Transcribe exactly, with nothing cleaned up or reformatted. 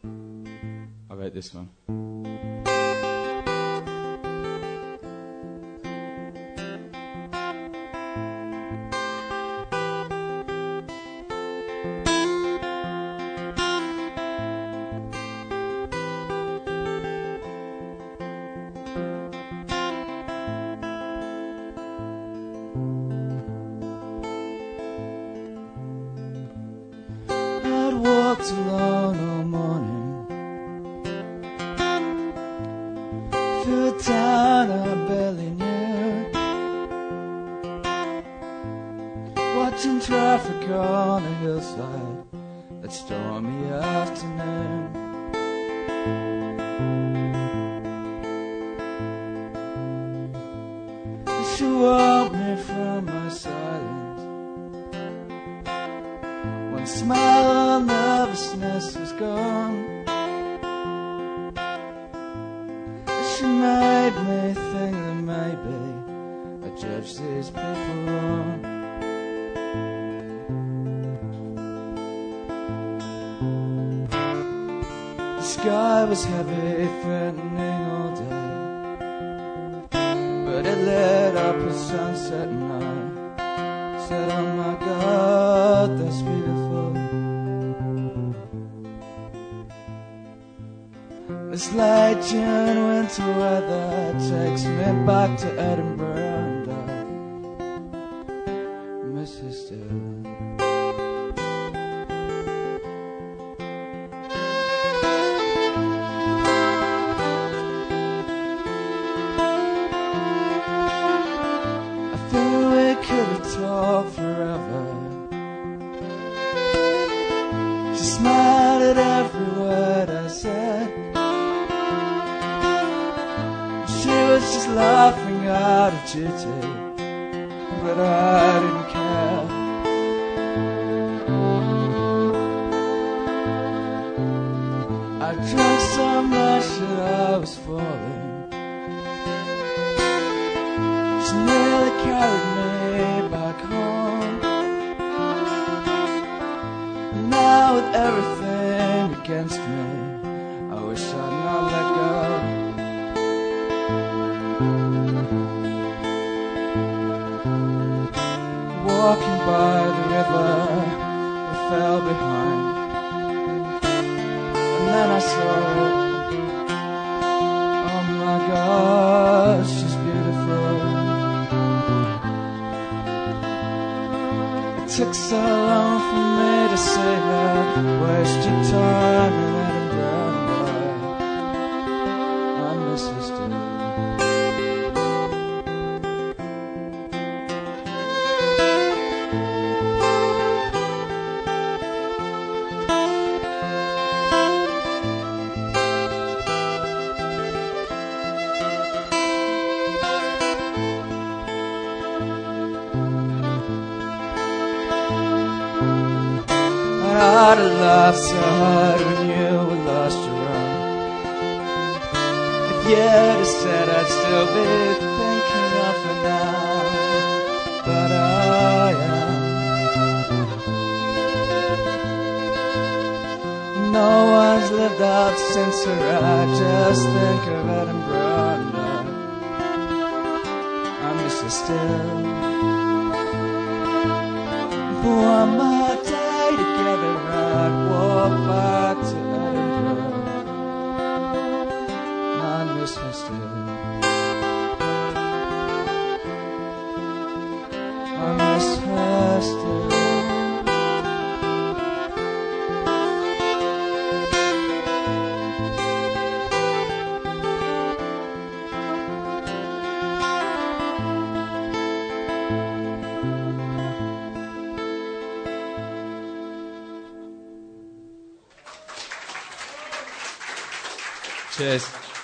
I wrote this one. I'd walked alone all morning through a town I barely knew, watching traffic on a hillside that stormy afternoon. She woke me from my silence. One smile, all nervousness was gone. She made me think that maybe I judged these people wrong. The sky was heavy, threatening all day, but it lit up at sunset and I said, oh my God, that's beautiful. This late June winter weather takes me back to Edinburgh, and I miss her still. Talk forever. She smiled at every word I said. She was just laughing out of duty, but I didn't care. I drank so much that I was falling. She nearly carried me back home. Now with everything against me, I wish I'd not let go. Walking by the river, we fell behind, and then I saw it. Oh my God, she's beautiful. It took so long for me to say her. Waste your time in Edinburgh, I miss her still. I'd have laughed so hard when you were lost your own. If you'd have said I'd still be thinking of her now, but I am. No one's lived out since her. I just think of Edinburgh and I miss her still. One more day together, I'd walk back to Edinburgh. I miss her still. I miss her still. Cheers.